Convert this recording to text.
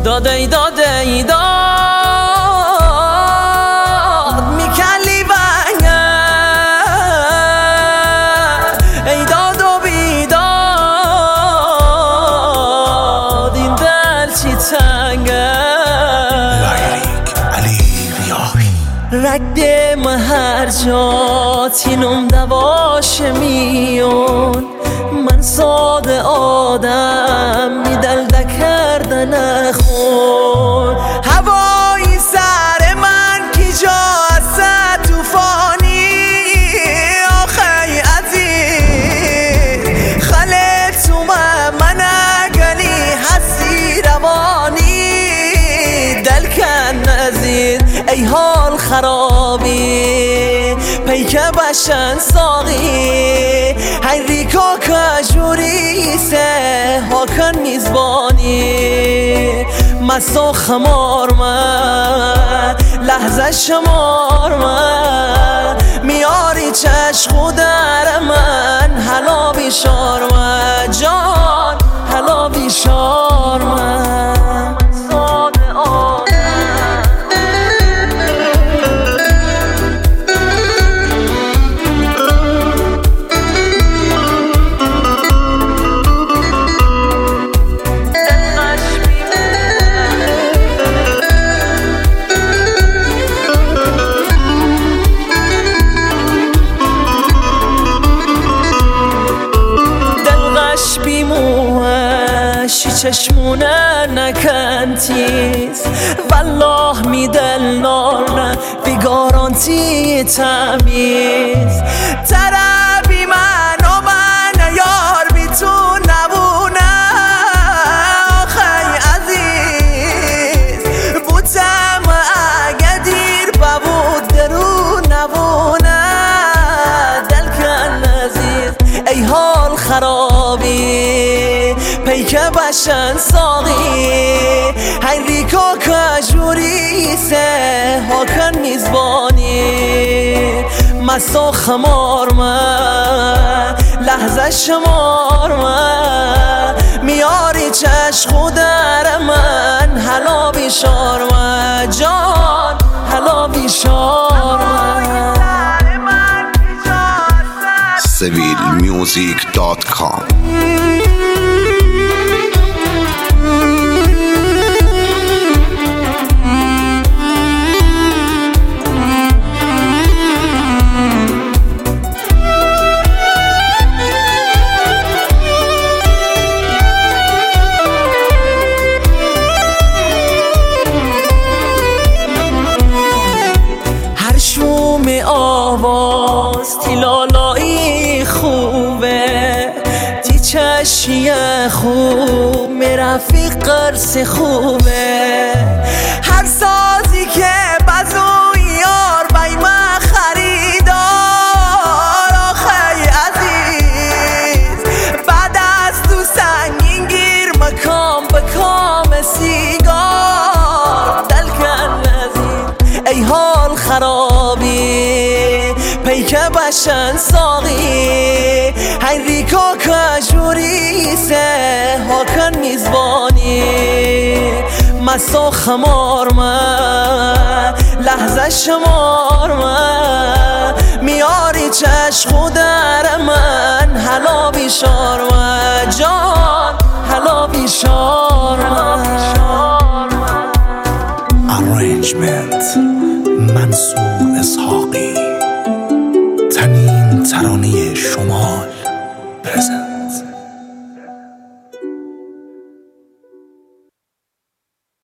داده ای داد میکلی بنگه ای داد و بیداد این دل چی تنگه رگم هر جا تینم دواش میون من ساده آدم میدل دکرده نخون هوایی سر من کی جا است توفانی آخی عزیز خلت تو من گلی حسی روانی دل کن نزید ای حال خرابی پیک بشن ساقی هی ریکا کجوری سه هاکن میزبانی مسا خمار من لحظه شمار من میاری چشم در من هلا بیشار من جان هلا بیشار من چشمونه نکنتیز والله میدل نار بی گارانتی تمیز ترابی من و من یار بی تو نبونه آخی عزیز بودم اگه دیر ببود درو نبونه دل کن عزیز ای حال خرابی پیک بشن ساقی هی ریکا کجوری سه هاکن میزبانی مسا خمار من لحظه شمار من میاری چشم در من هلا بیشار من جان هلا بیشار من civilmusic.com آواز تیلالایی خوبه تی چشی خوب می رفیق قرص خوبه هر سازی که بزوی یار بای من خریدار آخی عزیز بعد از تو سنگین گیر مکام بکام سیگار دل کن عزیز ای حال خرابی پیک بشن ساقی هی ریکا کجوری سه هاکن میزبانی مسا خمار من لحظه شمار من میاری چشم در من هلا بیشار من جان هلا بیشار من Arrangement منصور اسحاقی تنین ترانه شمال پرزنت